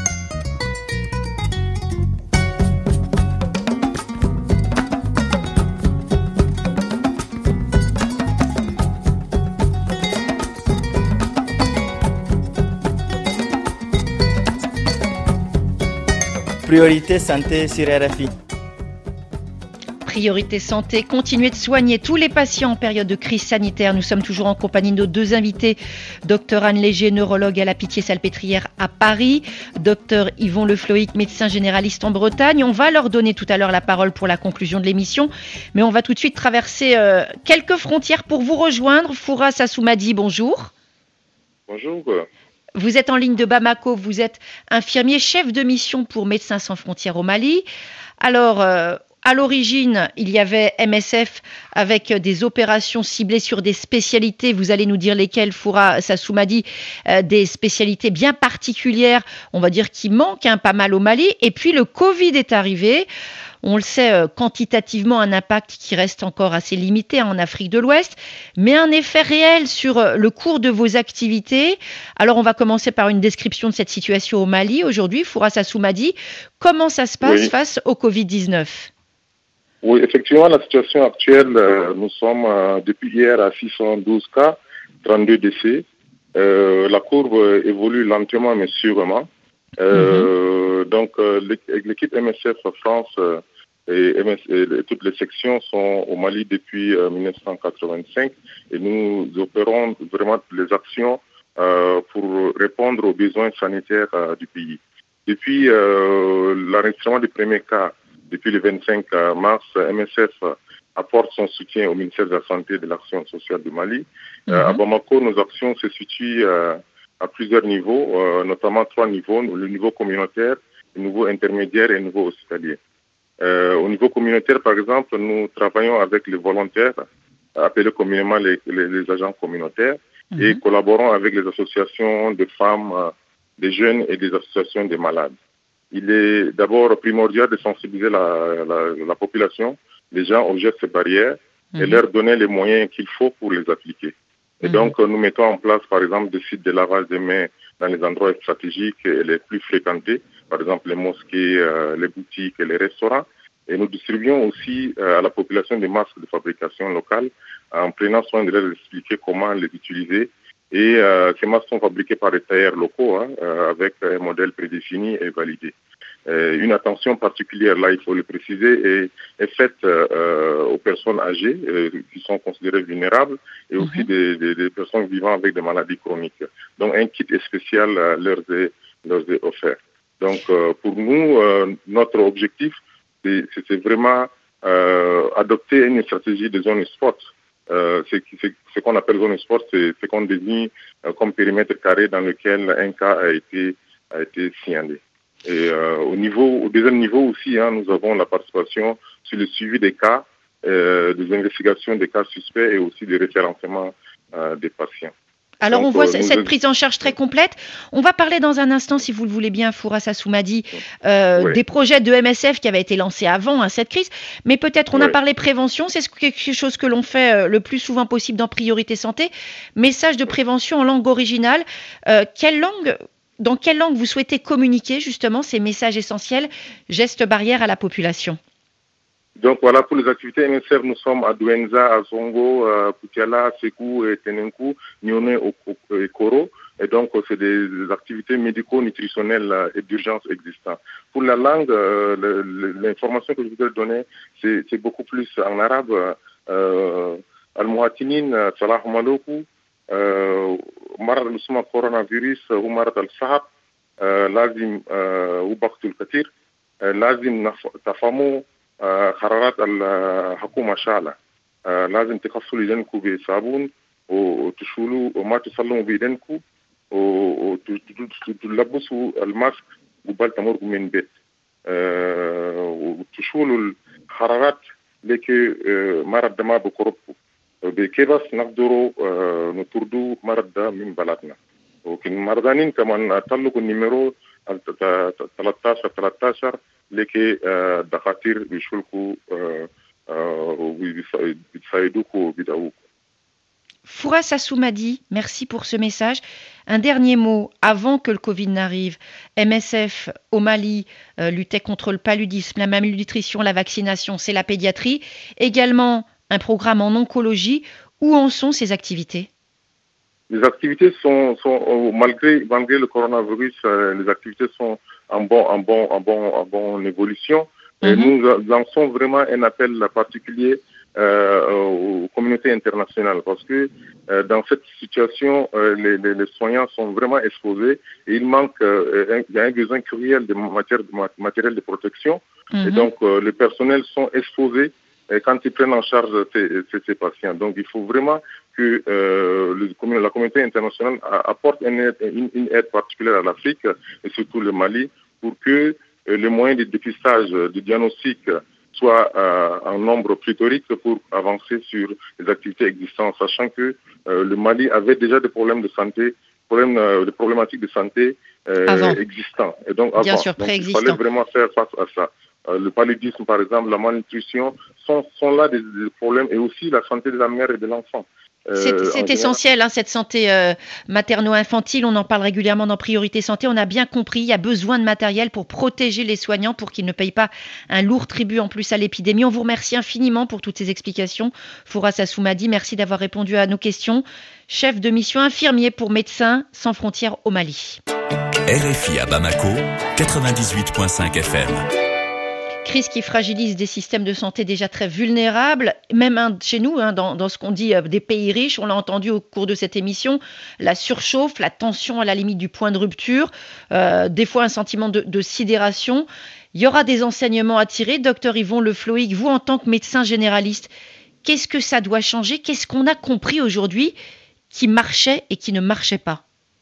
Priorité santé sur RFI. Priorité santé, continuer de soigner tous les patients en période de crise sanitaire. Nous sommes toujours en compagnie de nos deux invités, Dr Anne Léger, neurologue à la Pitié-Salpêtrière à Paris, Dr Yvon Le Floïc, médecin généraliste en Bretagne. On va leur donner tout à l'heure la parole pour la conclusion de l'émission, mais on va tout de suite traverser quelques frontières pour vous rejoindre. Fouras Assoumadi, bonjour. Bonjour. Vous êtes en ligne de Bamako, vous êtes infirmier chef de mission pour Médecins sans frontières au Mali. Alors, à l'origine, il y avait MSF avec des opérations ciblées sur des spécialités, vous allez nous dire lesquelles, Fouras Assoumadi, des spécialités bien particulières, on va dire qui manquent pas mal au Mali. Et puis le Covid est arrivé. On le sait, quantitativement, un impact qui reste encore assez limité en Afrique de l'Ouest, mais un effet réel sur le cours de vos activités. Alors, on va commencer par une description de cette situation au Mali aujourd'hui. Fouras Assoumadi, comment ça se passe face au Covid-19 ? Oui, effectivement, la situation actuelle, nous sommes depuis hier à 612 cas, 32 décès. La courbe évolue lentement mais sûrement. Donc, l'équipe MSF France et toutes les sections sont au Mali depuis 1985 et nous opérons vraiment les actions pour répondre aux besoins sanitaires du pays. Depuis l'enregistrement du premier cas, depuis le 25 mars, MSF apporte son soutien au ministère de la Santé et de l'Action sociale du Mali. À Bamako, nos actions se situent à plusieurs niveaux, notamment 3 niveaux, le niveau communautaire, le niveau intermédiaire et le niveau hospitalier. Au niveau communautaire, par exemple, nous travaillons avec les volontaires, appelés communément les agents communautaires, et collaborons avec les associations de femmes, des jeunes et des associations des malades. Il est d'abord primordial de sensibiliser la population, les gens aux gestes barrières, et leur donner les moyens qu'il faut pour les appliquer. Et donc, nous mettons en place, par exemple, des sites de lavage de mains dans les endroits stratégiques et les plus fréquentés, par exemple les mosquées, les boutiques et les restaurants. Et nous distribuons aussi à la population des masques de fabrication locale en prenant soin de leur expliquer comment les utiliser. Et ces masques sont fabriqués par des tailleurs locaux avec un modèle prédéfini et validé. Une attention particulière, là il faut le préciser, est faite aux personnes âgées qui sont considérées vulnérables et aussi des personnes vivant avec des maladies chroniques. Donc un kit spécial leur est offert. Donc pour nous, notre objectif, c'est vraiment adopter une stratégie de zone sport. Ce qu'on appelle zone sport, c'est ce qu'on désigne comme périmètre carré dans lequel un cas a été signalé. Et au deuxième niveau aussi, nous avons la participation sur le suivi des cas, des investigations des cas suspects et aussi des référencements des patients. Alors on voit cette prise en charge très complète. On va parler dans un instant, si vous le voulez bien, Fouras Assoumadi, des projets de MSF qui avaient été lancés avant cette crise. Mais peut-être on a parlé prévention, c'est quelque chose que l'on fait le plus souvent possible dans Priorité Santé. Message de prévention en langue originale. Dans quelle langue vous souhaitez communiquer justement ces messages essentiels, gestes barrières à la population? Donc voilà, pour les activités MSF, nous sommes à Douenza, à Zongo, Poutiala, Sekou et Tenenkou, Nione et Koro. Et donc, c'est des activités médico-nutritionnelles et d'urgence existantes. Pour la langue, l'information que je voudrais donner, c'est beaucoup plus en arabe. Al-Muhatinin, Salah Maloku, Marad al-Suma coronavirus, ou Marad al-Sahab, Lazim Ubaktul Katir, Lazim Tafamu, قرارات الحكومة شعلة لازم تغسلوا يدينكم بصابون وتشولوا وما تصلوا بيدينكم وتلبسوا الماسك قبل تمرقوا من البيت وتشولوا الحرارات لكي مرض ده ما بقربكم بكده بس نقدروا نطردوا مرض ده من بلدنا. وكن مرضانين كمان طلقوا النمرو 13 لكي دكاتره بيشولكوا وبيساعدوكوا وبيدعوكوا. Fouras Assoumadi, merci pour ce message. Un dernier mot avant que le Covid n'arrive. MSF au Mali luttait contre le paludisme, la malnutrition, la vaccination, c'est la pédiatrie. Également un programme en oncologie. Où en sont ces activités? Les activités sont malgré le coronavirus, les activités sont en bonne évolution. Et nous lançons vraiment un appel particulier aux communautés internationales parce que dans cette situation, les soignants sont vraiment exposés et il y a un besoin cruel de matériel de protection. Et donc, les personnels sont exposés quand ils prennent en charge ces patients. Donc, il faut vraiment que la communauté internationale apporte une aide particulière à l'Afrique et surtout le Mali pour que les moyens de dépistage, de diagnostic soient en nombre pléthorique pour avancer sur les activités existantes, sachant que le Mali avait déjà des problèmes de santé, des problématiques de santé existants. Et donc, bien sûr, préexistants. Il fallait vraiment faire face à ça. Le paludisme, par exemple, la malnutrition sont là des problèmes et aussi la santé de la mère et de l'enfant. C'est essentiel, cette santé materno-infantile. On en parle régulièrement dans Priorité Santé. On a bien compris, il y a besoin de matériel pour protéger les soignants, pour qu'ils ne payent pas un lourd tribut en plus à l'épidémie. On vous remercie infiniment pour toutes ces explications. Fouras Assoumadi, merci d'avoir répondu à nos questions. Chef de mission infirmier pour Médecins sans frontières au Mali. RFI à Bamako, 98.5 FM. Crise qui fragilise des systèmes de santé déjà très vulnérables, même chez nous, dans ce qu'on dit des pays riches, on l'a entendu au cours de cette émission, la surchauffe, la tension à la limite du point de rupture, des fois un sentiment de sidération. Il y aura des enseignements à tirer. Docteur Yvon Le Floïc, vous en tant que médecin généraliste, qu'est-ce que ça doit changer? Qu'est-ce qu'on a compris aujourd'hui qui marchait et qui ne marchait pas?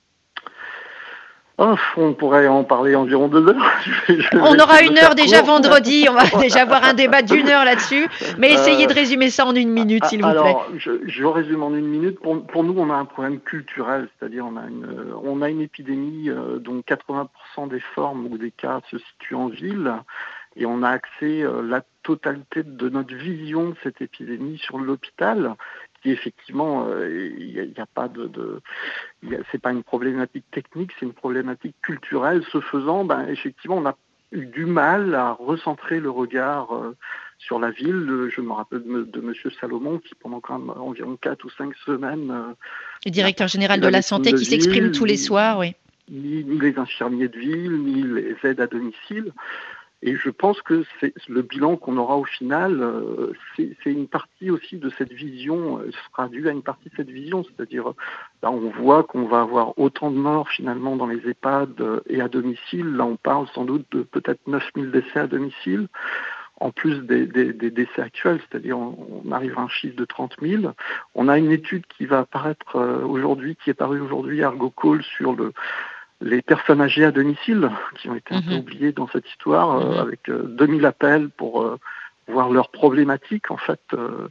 On pourrait en parler environ 2 heures. On aura 1 heure déjà vendredi. On va déjà avoir un débat d'1 heure là-dessus. Mais essayez de résumer ça en 1 minute, s'il vous plaît. Alors, je résume en 1 minute. Pour nous, on a un problème culturel, c'est-à-dire on a une épidémie dont 80% des formes ou des cas se situent en ville, et on a axé la totalité de notre vision de cette épidémie sur l'hôpital. Effectivement, il n'y a pas c'est pas une problématique technique, c'est une problématique culturelle. Ce faisant, effectivement, on a eu du mal à recentrer le regard sur la ville. Je me rappelle de Monsieur Salomon qui, pendant quand même environ 4 ou 5 semaines, le directeur général de la santé qui s'exprime tous les soirs, oui. Ni les infirmiers de ville, ni les aides à domicile. Et je pense que c'est le bilan qu'on aura au final, c'est une partie aussi de cette vision, sera due à une partie de cette vision, c'est-à-dire là on voit qu'on va avoir autant de morts finalement dans les EHPAD et à domicile. Là on parle sans doute de peut-être 9000 décès à domicile, en plus des décès actuels, c'est-à-dire on arrive à un chiffre de 30 000. On a une étude qui va apparaître aujourd'hui, qui est parue aujourd'hui à Argocall sur les personnes âgées à domicile, qui ont été un peu oubliées dans cette histoire, avec 2000 appels pour voir leurs problématiques, en fait,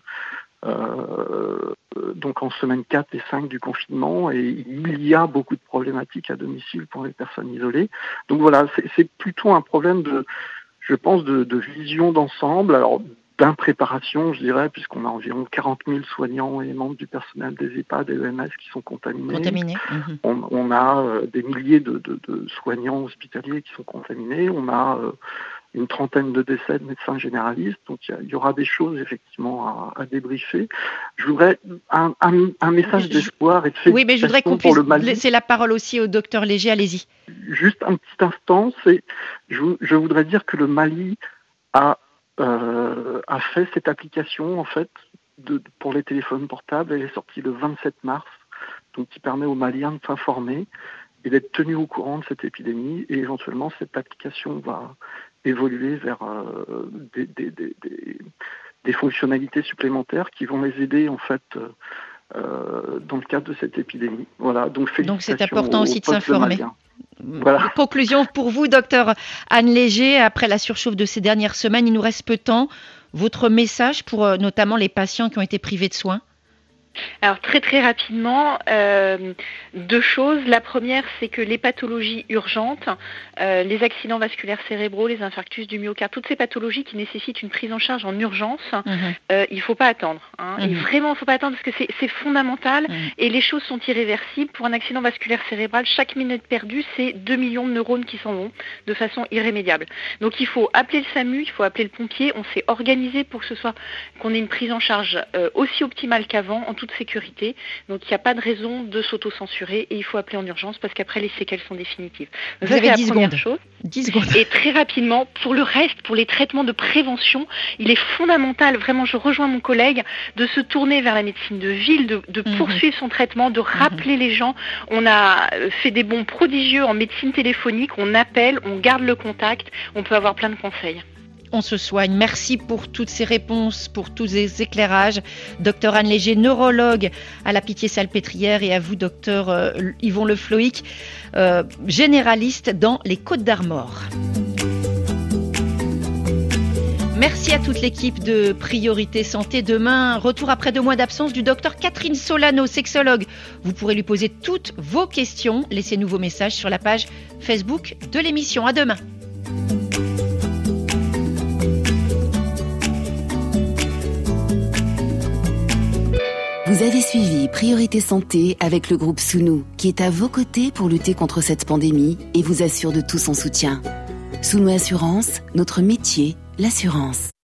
donc en semaine 4 et 5 du confinement, et il y a beaucoup de problématiques à domicile pour les personnes isolées. Donc voilà, c'est plutôt un problème je pense, de vision d'ensemble, alors d'impréparation, je dirais, puisqu'on a environ 40 000 soignants et membres du personnel des EHPAD et EMS qui sont contaminés. On a des milliers de soignants hospitaliers qui sont contaminés. On a une trentaine de décès de médecins généralistes. Donc il y aura des choses effectivement à débriefer. Je voudrais un message d'espoir et de félicitations. Oui, mais je voudrais qu'on puisse laisser la parole aussi au docteur Léger. Allez-y. Juste un petit instant. Je voudrais dire que le Mali a fait cette application en fait pour les téléphones portables. Elle est sortie le 27 mars, donc qui permet aux Maliens de s'informer et d'être tenus au courant de cette épidémie, et éventuellement cette application va évoluer vers des fonctionnalités supplémentaires qui vont les aider en fait dans le cadre de cette épidémie. Voilà, donc c'est important aussi de s'informer. Voilà. Conclusion pour vous, docteur Anne Léger, après la surchauffe de ces dernières semaines, il nous reste peu de temps. Votre message pour notamment les patients qui ont été privés de soins? Alors très très rapidement, 2 choses. La première, c'est que les pathologies urgentes, les accidents vasculaires cérébraux, les infarctus du myocarde, toutes ces pathologies qui nécessitent une prise en charge en urgence, il ne faut pas attendre. Et vraiment, il ne faut pas attendre parce que c'est fondamental et les choses sont irréversibles. Pour un accident vasculaire cérébral, chaque minute perdue, c'est 2 millions de neurones qui s'en vont de façon irrémédiable. Donc il faut appeler le SAMU, il faut appeler le pompier. On s'est organisé pour que qu'on ait une prise en charge aussi optimale qu'avant, en toute sécurité. Donc il n'y a pas de raison de s'auto-censurer et il faut appeler en urgence parce qu'après les séquelles sont définitives. Donc, vous avez 10 secondes. 10 secondes. Et très rapidement, pour le reste, pour les traitements de prévention, il est fondamental, vraiment je rejoins mon collègue, de se tourner vers la médecine de ville, de poursuivre son traitement, de rappeler les gens. On a fait des bons prodigieux en médecine téléphonique, on appelle, on garde le contact, on peut avoir plein de conseils. On se soigne. Merci pour toutes ces réponses, pour tous ces éclairages. Docteur Anne Léger, neurologue à la Pitié-Salpêtrière, et à vous, docteur Yvon Le Floïc, généraliste dans les Côtes-d'Armor. Merci à toute l'équipe de Priorité Santé. Demain, retour après 2 mois d'absence du docteur Catherine Solano, sexologue. Vous pourrez lui poser toutes vos questions. Laissez-nous vos messages sur la page Facebook de l'émission. À demain. Vous avez suivi Priorité Santé avec le groupe Sounou, qui est à vos côtés pour lutter contre cette pandémie et vous assure de tout son soutien. Sounou Assurance, notre métier, l'assurance.